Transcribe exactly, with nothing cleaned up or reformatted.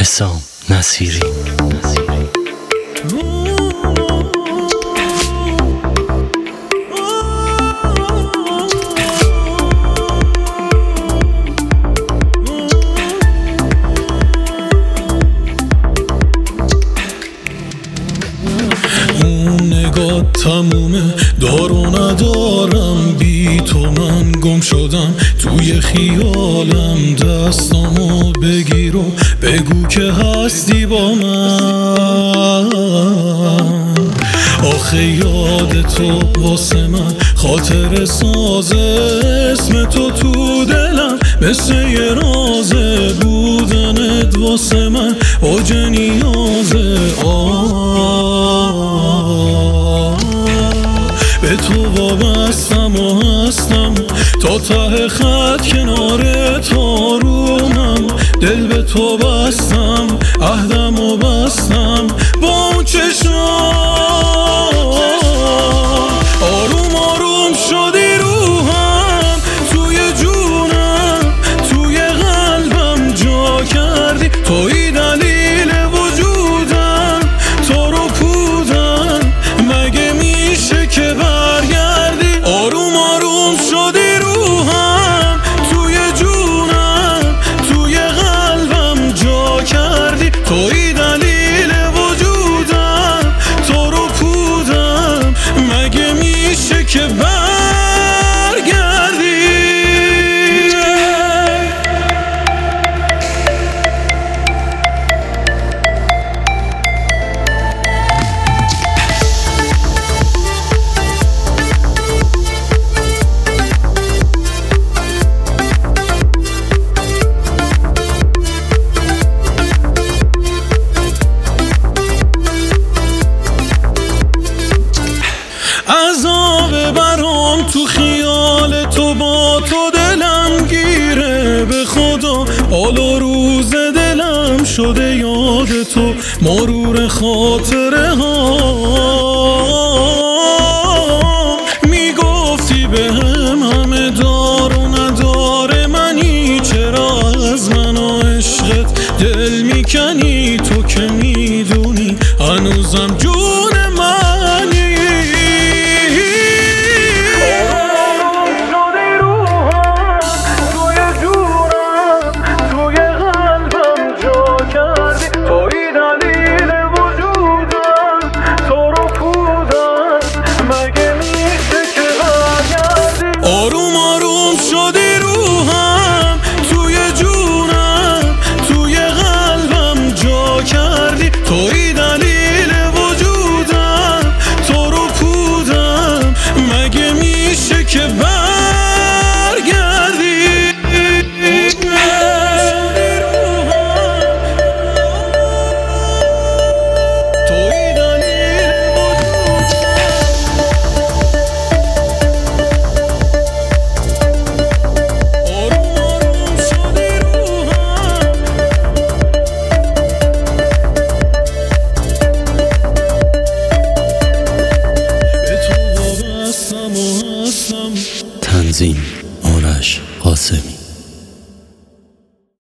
حسام نصیری. اون نگاه تمومه، دارو ندارم، بی تو من گم شدم توی خیالم. دستامو بگیر و بگو که هستی با من. آخه یاد تو واسه من خاطر سازه، اسم تو تو دلم مثل یه رازه. بودنت واسه من اوج نیازه. آه به تو وابستم و هستم تا ته خط کنار تو رومم. دل به تو بستم، عهدم و بستم با اون چشام. آروم آروم شدی روحم، توی جونم، توی قلبم جا کردی. توی دلیل وجودم، تو رو پودم، مگه میشه که برگردی؟ آروم آروم شدی روحم، توی جونم، توی قلبم جا کردی. توی دلیل وجودم، تو رو پودم، مگه میشه که برگردی؟ عذاب برام تو خیال تو، با تو دلم گیره. به خدا حال و روز دلم شده یاد تو، مرور خاطره ها.